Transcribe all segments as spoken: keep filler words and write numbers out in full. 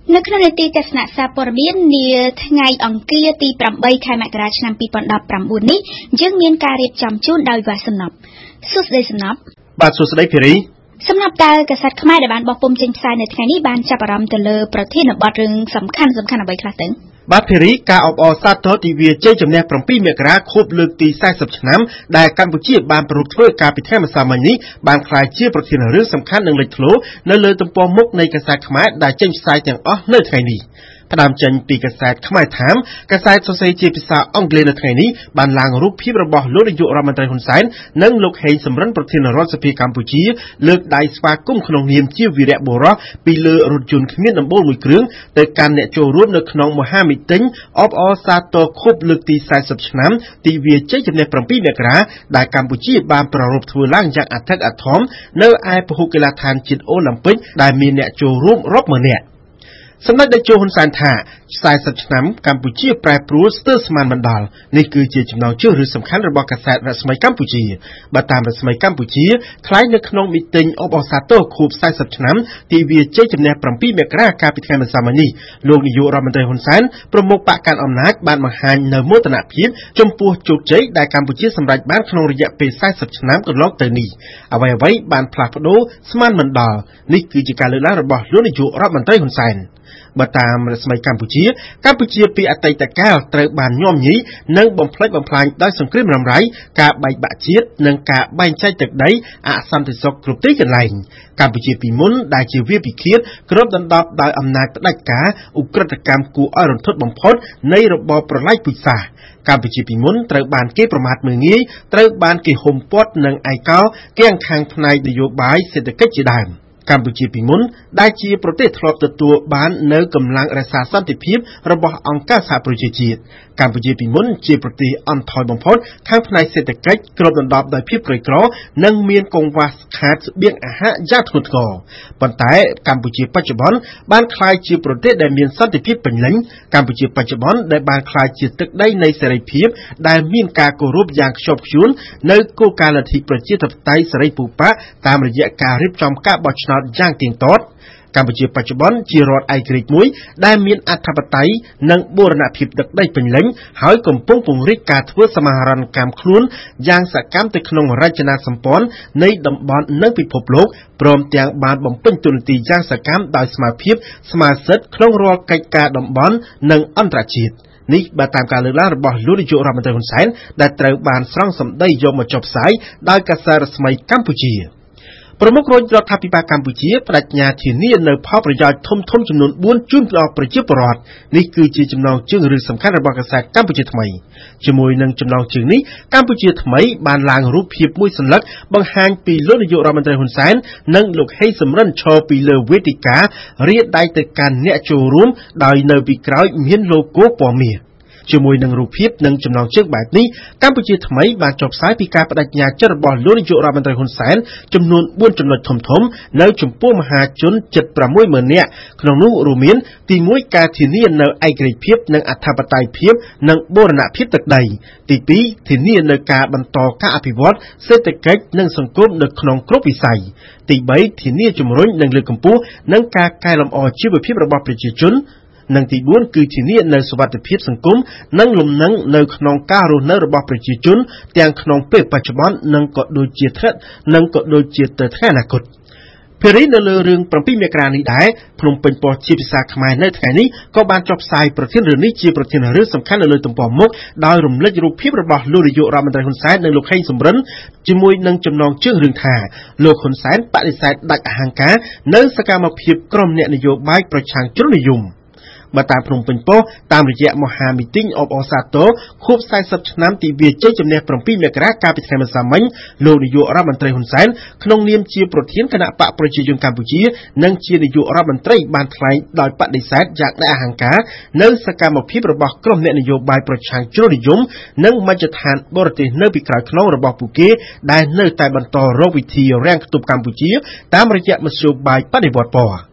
នៅក្នុងនីតិទស្សនៈសារព័ត៌មាននាថ្ងៃអង្គារទីប្រាំបីខែមករាឆ្នាំពីរពាន់ដប់ប្រាំបួននេះយើងមានការរៀបចំជូនដោយវ៉ាសំណប់សួស្តីសំណប់បាទសួស្តីភារីសំណប់តើកាសែតខ្មែរដែលបានបោះពុម្ពចេញផ្សាយនៅថ្ងៃនេះបានចាប់អារម្មណ៍ទៅលើប្រធានបទរឿងសំខាន់សំខាន់អ្វីខ្លះទៅបាទភារីការអបអរសាទរទិវាជ័យជំនះប្រាំពីរមករាខួបលើកទីสี่สิบឆ្នាំដែលកម្ពុជាបានប្រារព្ធធ្វើការពិធីម្សិលមិញនេះបានក្លាយជាប្រធានរឿងសំខាន់និងលេចធ្លោនៅលើទំព័រមុខនៃកាសែតខ្មែរដែលចេញផ្សាយទាំងអស់នៅថ្ងៃនេះផ្ដើមចេញពីកាសែតខ្មែរថាមកាសែតសរសេរជាភាសាអង់គ្លេសនៅថ្ងៃនេះបានឡើងរូបភាពរបស់លោកនាយករដ្ឋមន្ត្រីហ៊ុនសែននិងលោកហេងសំរិនប្រធានរដ្ឋសភាកម្ពុជាលើកដៃស្វាគមន៍ក្នុងនាមជាវីរៈបុរសពីលើរថយន្តគ្មានដំបូលមួយគ្រឿងទៅកាន់អ្នកចូលរួមនៅក្នុងមហាមីតិញអបអរសាទរខួបលើកទីสี่สิบឆ្នាំទិវាជ័យជំនះប្រាំពីរមករាដែលកម្ពុជាបានប្រារព្ធធ្វើឡើងយ៉ាងអធិកអធមនៅឯពហុកីឡដ្ឋានជាតិអូឡ িম্প ិកដែលមានអ្នកចូលរួមរាប់ម៉ឺននាក់សម្ដេចតេជោហ៊ុនសែនថាสี่สิบឆ្នាំកម្ពុជាប្រែប្រួលស្ទើរស្មានមិនដល់នេះគឺជាចំណងជើងឬសំខាន់របស់កាសែតរស្មីកម្ពុជាបើតាមរស្មីកម្ពុជាថ្លែងនៅក្នុងមីតិញអបអរសាទរខួបสี่สิบឆ្នាំទិវាជ័យជំនះប្រាំពីរមករាកាលពីថ្ងៃម្សិលមិញនេះលោកនាយករដ្ឋមន្ត្រីហ៊ុនសែនប្រមុខបកកាន់អំណាចបានបង្ហាញនៅមោទនភាពចំពោះជោគជ័យដែលកម្ពុជាសម្រេចបានក្នុងរយៈពេលสี่สิบឆ្នាំកន្លងទៅនេះអ្វីអ្វីបានផ្លាស់ប្ដូរស្មានមិនដល់នេះគឺជាការលើកឡើងរបស់លោកនាយករដ្ឋមន្ត្រីហ៊ុនសែនបើតាមរស្មីកម្ពុជាកម្ពុជាពីអតីតកាលត្រូវបានញោមញីនិងបំផ្លិចបំផ្លាញដោយសង្គ្រាមរ៉ាំរ៉ៃការបែកបាក់ជាតិនិងការបែងចែកទឹកដីអសន្តិសុខគ្រប់ទីកន្លែងកម្ពុជាពីមុនដែលជាវាពិឃាតគ្របដណ្ដប់ដោយអំណាចផ្ដាច់ការឧក្រិដ្ឋកម្មគួរឲ្យរន្ធត់បំផុតនៃរបបប្រល័យពូជសាសន៍កម្ពុជាពីមុនត្រូវបានគេប្រមាថមើលងាយត្រូវបានគេហុំព័ទ្ធនិងឯកោគាំងខាងផ្នែកនយោបាយសេដ្ឋកិច្ចជាដើមកម្ពុជាពីមុនដែលជាប្រទេសធ្លាប់ទទួលបាននៅកម្លាំងរក្សាសន្តិភាពរបស់អង្គការសហប្រជាជាតិកម្ពុជាពីមុនជាប្រទេសអន់ថយបំផុតខាងផ្នែកសេដ្ឋកិច្ចគ្របដណ្ដប់ដោយភាពក្រីក្រនិងមានកង្វះខាតស្បៀងអាហារយ៉ាងធ្ងន់ធ្ងរប៉ុន្តែកម្ពុជាបច្ចុប្បន្នបានក្លាយជាប្រទេសដែលមានសន្តិភាពពេញលេញកម្ពុជាបច្ចុប្បន្នដែលបានក្លាយជាទឹកដីនៃសេរីភាពដែលមានការគោរពយ៉ាងខ្ជាប់ខ្ជួននៅគោលការណ៍លទ្ធិប្រជាធិបតេយ្យសេរីពូប៉ាតាមរយៈការរៀបចំការបោះឆ្នោតយ៉ាងទៀងទាត់កម្ពុជាបច្ចុប្បន្នជារដ្ឋឯករាជ្យមួយដែលមានអធិបតេយ្យនិងបូរណភាពទឹកដីពេញលេញហើយកំពុងពង្រីកការធ្វើសមាហរណកម្មខ្លួនយ៉ាងសកម្មទៅក្នុងរចនាសម្ព័ន្ធនៃតំបន់និងពិភពលោកព្រមទាំងបានបំពេញតួនាទីយ៉ាងសកម្មដោយស្មារតីស្មារតីក្នុងរាល់កិច្ចការតំបន់និងអន្តរជាតិនេះបើតាមការលើកឡើងរបស់លោកនាយករដ្ឋមន្ត្រីហ៊ុនសែនដែលត្រូវបានស្រង់សម្ដីយកមកចុះផ្សាយដោយកាសែតរស្មីកម្ពុជាប្រមុខរដ្ឋាភិបាលកម្ពុជាបដិញ្ញាធានានៅផលប្រយោជន៍ធំធំចំនួនបួនជូនដល់ប្រជាពលរដ្ឋនេះគឺជាចំណងជើងឬសំខាន់របស់កាសែតកម្ពុជាថ្មីជាមួយនឹងចំណងជើងនេះកម្ពុជាថ្មីបានឡើងរូបភាពមួយសន្លឹកបង្ហាញពីលោកនាយករដ្ឋមន្ត្រីហ៊ុនសែននិងលោកហេងសំរិនឈរពីលើវេទិការៀបដៃទៅកាន់អ្នកចូលរួមដោយនៅពីក្រោយមានឡូហ្គោពណ៌មាសជាមួយនឹងរូបភាពនិងចំណងជើងបែបនេះកម្ពុជាថ្មីបានចុះផ្សាយពីការបដិញ្ញាចិត្តរបស់លោកនាយករដ្ឋមន្ត្រីហ៊ុនសែនចំនួនបួនចំណុចធំធំនៅចំពោះមហាជនជិតប្រាំមួយម៉ឺននាក់ក្នុងនោះរួមមានទីមួយការធានានៅឯករាជ្យភាពនិងអធិបតេយ្យភាពនិងបូរណភាពទឹកដីទីពីរធានានៅការបន្តការអភិវឌ្ឍសេដ្ឋកិច្ចនិងសង្គមនៅក្នុងគ្រប់វិស័យទីបីធានាជំរុញនិងលើកកម្ពស់និងការកែលម្អជីវភាពរបស់ប្រជាជននិងទីបួនគឺធានានៅសុវត្ថិភាពសង្គមនិងលំនឹងនៅក្នុងការរស់នៅរបស់ប្រជាជនទាំងក្នុងពេលបច្ចុប្បន្ននិងក៏ដូចជាថ្នាក់និងក៏ដូចជាទៅថ្ងៃអនាគតភារីនៅលើរឿងប្រាំពីរមករានេះដែរភ្នំពេញប៉ុស្តិ៍ជាភាសាខ្មែរនៅថ្ងៃនេះក៏បានចុះផ្សាយប្រធានរឿងនេះជាប្រធានរឿងសំខាន់នៅលើទំព័រមុខដោយរំលេចរូបភាពរបស់លោកនាយករដ្ឋមន្ត្រីហ៊ុនសែននិងលោកហេងសំរិនជាមួយនឹងចំណងជើងរឿងថាលោកហ៊ុនសែនបដិសេធដាច់អហង្ការនៅសកម្មភាពក្រុមអ្នកនយោបាយប្រឆាំងជ្រុលនិយមបើតាមភ្នំពេញប៉ុស្តិ៍តាមរយៈមហាមីតិញអបអរសាទរខួបสี่สิบឆ្នាំទិវាជ័យជំនះប្រាំពីរមករាកាលពីថ្ងៃម្សិលមិញលោកនាយករដ្ឋមន្ត្រីហ៊ុនសែនក្នុងនាមជាប្រធានគណៈបកប្រជាជនកម្ពុជានិងជានាយករដ្ឋមន្ត្រីបានថ្លែងដោយបដិសេធយ៉ាងដាច់អហង្ការនៅសកម្មភាពរបស់ក្រុមអ្នកនយោបាយប្រឆាំងជ្រុលនិយមនិងមជ្ឈដ្ឋានបរទេសនៅពីក្រោយខ្នងរបស់ពួកគេដែលនៅតែបន្តរកវិធីរាំងខ្ទប់កម្ពុជាតាមរយៈមធ្យោបាយបដិវត្តពណ៌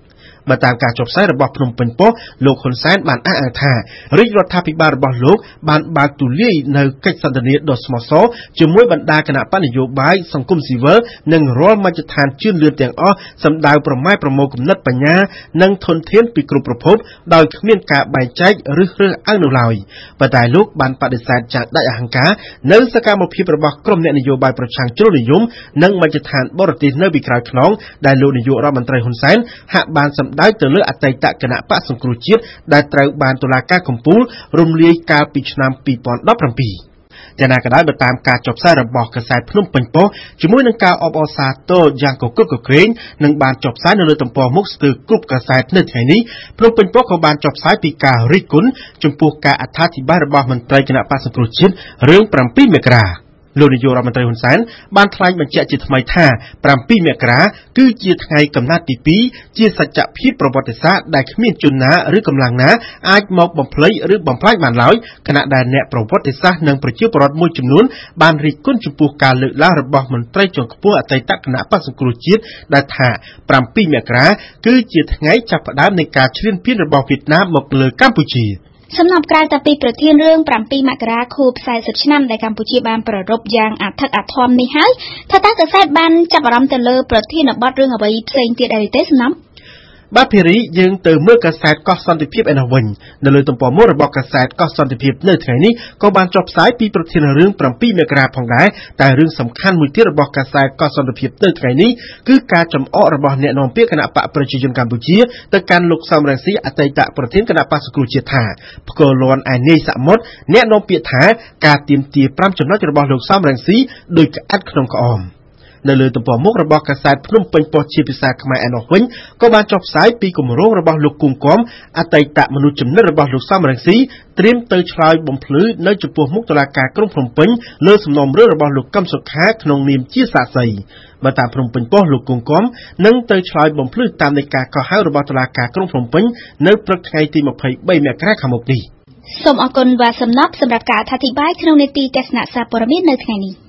បើតាមការចុះផ្សាយរបស់ភ្នំពេញប៉ុស្តិ៍លោកហ៊ុនសែនបានអះអាងថារាជរដ្ឋាភិបាលរបស់លោកបានបើកទូលាយនៅកិច្ចសន្ទនាដ៏ស្មោះសរជាមួយបណ្ដាគណៈបកនយោបាយសង្គមស៊ីវិលនិងរាល់មជ្ឈដ្ឋានជឿនលឿនទាំងអស់សម្ដៅប្រម៉ែប្រមូលគំនិតបញ្ញានិងធនធានពីគ្រប់ប្រភពដោយគ្មានការបែងចែកឬរើសអើងនោះឡើយប៉ុន្តែលោកបានបដិសេធយ៉ាងដាច់អហង្ការនៅសកម្មភាពរបស់ក្រុមអ្នកនយោបាយប្រឆាំងជ្រុលនិយមនិងមជ្ឈដ្ឋានបរទេសនៅពីក្រោយខ្នងដែលលោកនាយករដ្ឋមន្ត្រីហ៊ុនសែនហាក់បានសម្ដៅទៅលើអតីតគណៈបកសង្គ្រោះជាតិដែលត្រូវបានតុលាការកំពូលរំលាយកាលពីឆ្នាំពីរពាន់ដប់ប្រាំពីរយ៉ាងណាក៏ដោយបើតាមការចុះផ្សាយរបស់កាសែតភ្នំពេញប៉ុស្តិ៍ជាមួយនឹងការអបអរសាទរយ៉ាងកគុកកក្រែងនឹងបានចុះផ្សាយនៅលើទំព័រមុខស្ទើរគ្រប់កាសែតនៅថ្ងៃនេះភ្នំពេញប៉ុស្តិ៍ក៏បានចុះផ្សាយពីការរិះគន់ចំពោះការអត្ថាធិប្បាយរបស់មន្ត្រីគណៈបកសង្គ្រោះជាតិរឿងប្រាំពីរមករាលោកនាយករដ្ឋមន្ត្រីហ៊ុនសែនបានថ្លែងបញ្ជាក់ជាថ្មីថាប្រាំពីរមករាគឺជាថ្ងៃកំណត់ទីពីរជាសច្ចភាពប្រវត្តិសាស្ត្រដែលគ្មានជនណាឬកម្លាំងណាអាចមកបំភ្លេចឬបំផ្លាញបានឡើយខណៈដែលអ្នកប្រវត្តិសាស្ត្រនិងប្រជាពលរដ្ឋមួយចំនួនបានរិះគន់ចំពោះការលើកឡើងរបស់មន្ត្រីជាន់ខ្ពស់អតីតគណៈបក្សសង្គ្រោះជាតិដែលថាប្រាំពីរមករាគឺជាថ្ងៃចាប់ផ្ដើមនៃការឈ្លានពានរបស់វៀតណាមមកលើកម្ពុជាសំណប់ក្រៅតែពីប្រធានរឿងប្រាំពីរមករាខួបខ្សែសិបឆ្នាំដែលកម្ពុជាបានប្រារព្ធយ៉ាងអធិកអធមនេះហើយថាតើកាសែតបានចាប់អារម្មណ៍ទៅលើប្រធានបទរឿងអ្វីផ្សេងទៀតដែរទេសំណប់បាទភារីយើងទៅមើលកាសែតកោះសន្តិភាពឯនោះវិញនៅលើទំព័រមុខរបស់កាសែតកោះសន្តិភាពនៅថ្ងៃនេះក៏បានចុះផ្សាយពីប្រធានរឿងប្រាំពីរមករាផងដែរតែរឿងសំខាន់មួយទៀតរបស់កាសែតកោះសន្តិភាពនៅថ្ងៃនេះគឺការចំអករបស់អ្នកនាំពាក្យគណៈបកប្រជាជនកម្ពុជាទៅកាន់លោកសំរងស៊ីអតីតប្រធានគណៈបកសង្គ្រោះជាតិថាផ្គរលាន់ឯនាយសមុទ្រអ្នកនាំពាក្យថាការទាមទារប្រាំចំណុចរបស់លោកសំរងស៊ីដោយក្អាត់ក្នុងក្អមនៅលើទំព័រមុខរបស់កាសែតភ្នំពេញប៉ុស្តិ៍ជាភាសាខ្មែរឯនោះវិញក៏បានចុះផ្សាយពីគម្រោងរបស់លោកគង់គំអតីតមនុស្សចំណិតរបស់លោកសំរងស៊ីត្រៀមទៅឆ្លើយបំភ្លឺនៅចំពោះមុខតុលាការក្រុងភ្នំពេញលើសំណុំរឿងរបស់លោកកឹមសុខាក្នុងនាមជាសាក្សីបើតាមភ្នំពេញប៉ុស្តិ៍លោកគង់គំនឹងទៅឆ្លើយបំភ្លឺតាមនៃការកោះហៅរបស់តុលាការក្រុងភ្នំពេញនៅព្រឹកថ្ងៃទីម្ភៃបីមករាខាងមុខនេះសូមអរគុណបាទសំណប់សម្រាប់ការអធិប្បាយក្នុងនេតិទស្សនៈសារព័ត៌មាននៅថ្ងៃនេះ